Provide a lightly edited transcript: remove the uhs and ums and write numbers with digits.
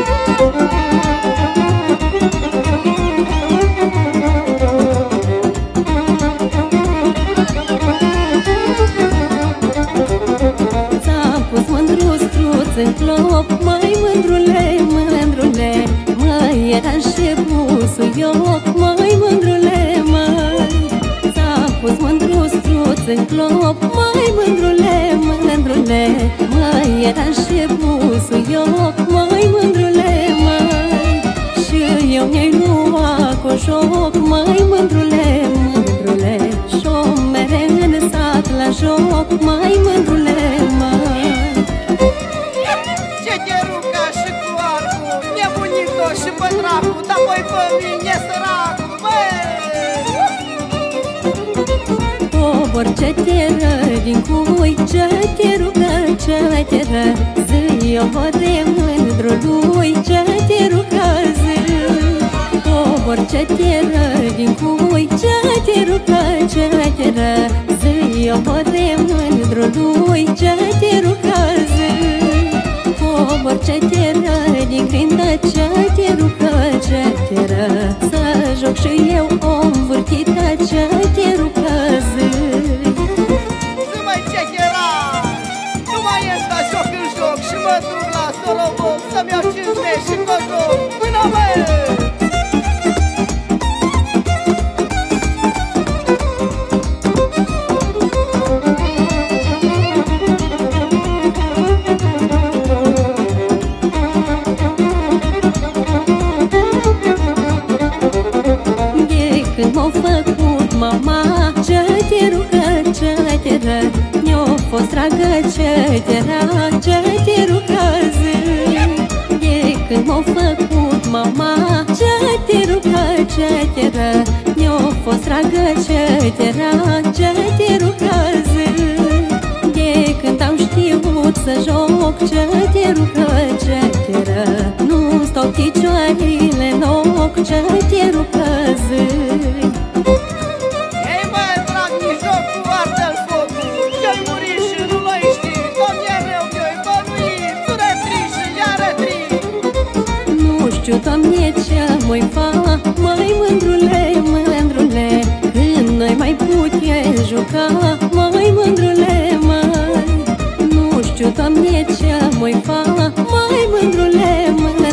în clop, mai mândrule, mândrule, măi, era și pusul ioc, mai mândrule, măi. S-a pus mândru struț în clop, mai mândrule, mândrule, măi, era și pusul ioc, mai mândrule, măi. Și eu mi-ai luat cu joc, mai mândrule, mândrule, și-o mere în sat la joc, mai mândrule, măi. Și pe dracu, dar voi pe mine săracu, Cobor ce te ră din cui, ce te rugă, ce te ră zi, eu de mândrului, ce te rugă zi. Cobor ce te ră din cui, ce te rugă, ce te ră zi, eu de mândrului, ce te rugă zi. Cobor ce te ră din grindă, ce te rugă, ce te ră să joc și eu o învârtită, ce te rugă zi. Zi mai ce era, nu mai ies la joc în joc și mă duc la Sorobov să-mi iau 50 și cojoc, până mă! M-a făcut mama, ce te rugă, ce te ră, mi-a fost dragă, ce te ră, ce te rugă zi. De când m-a făcut mama, ce te rugă, ce te ră, mi-a fost dragă, ce te ră, ce te rugă zi. De când am știut să joc, ce te rugă, ce te ră, nu stau picioarele în loc, ce te rugă zi. Doamne, ce mai fac, mai mândrule, mândrule, când noi mai putem juca, mai mândrule, mai. Nu știu, Doamne, ce mai fac, mai mândrule, mândrule.